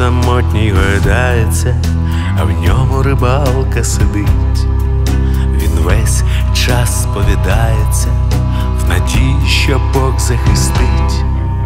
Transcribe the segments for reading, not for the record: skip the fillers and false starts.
самотній гойдається, а в ньому рибалка сидить. Він весь час сповідається в надії, що Бог захистить.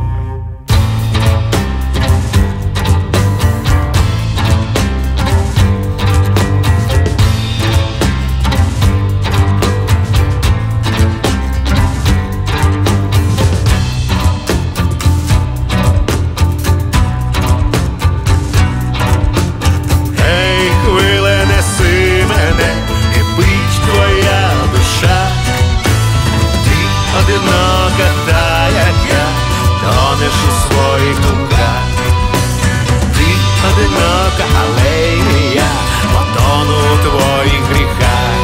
Одинока та, як я, тонеш у своїх думках. Ти одинока, але й я потону у твоїх гріхах.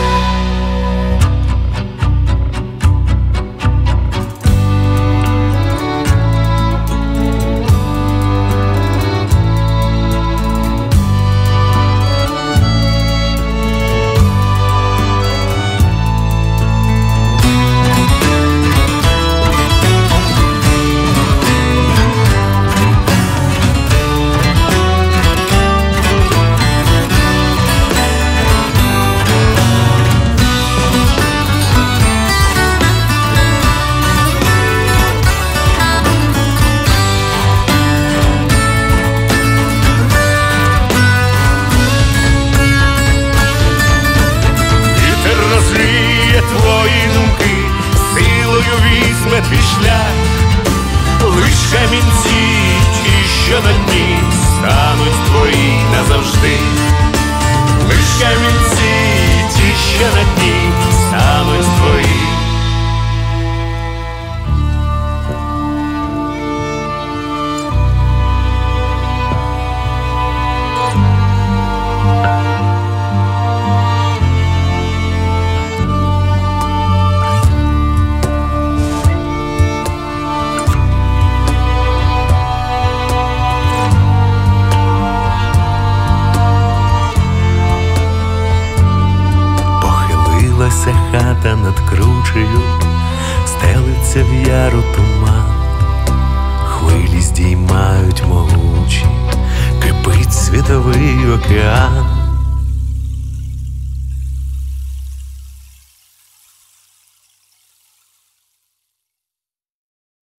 Твої думки силою візьме твій шлях, лиш камінці ті, що на дні, стануть твої назавжди. Лиш камінці ті, що на дні, стануть твої. Хата над кручею, стелиться в яру туман, хвилі здіймають могучі, кипить світовий океан.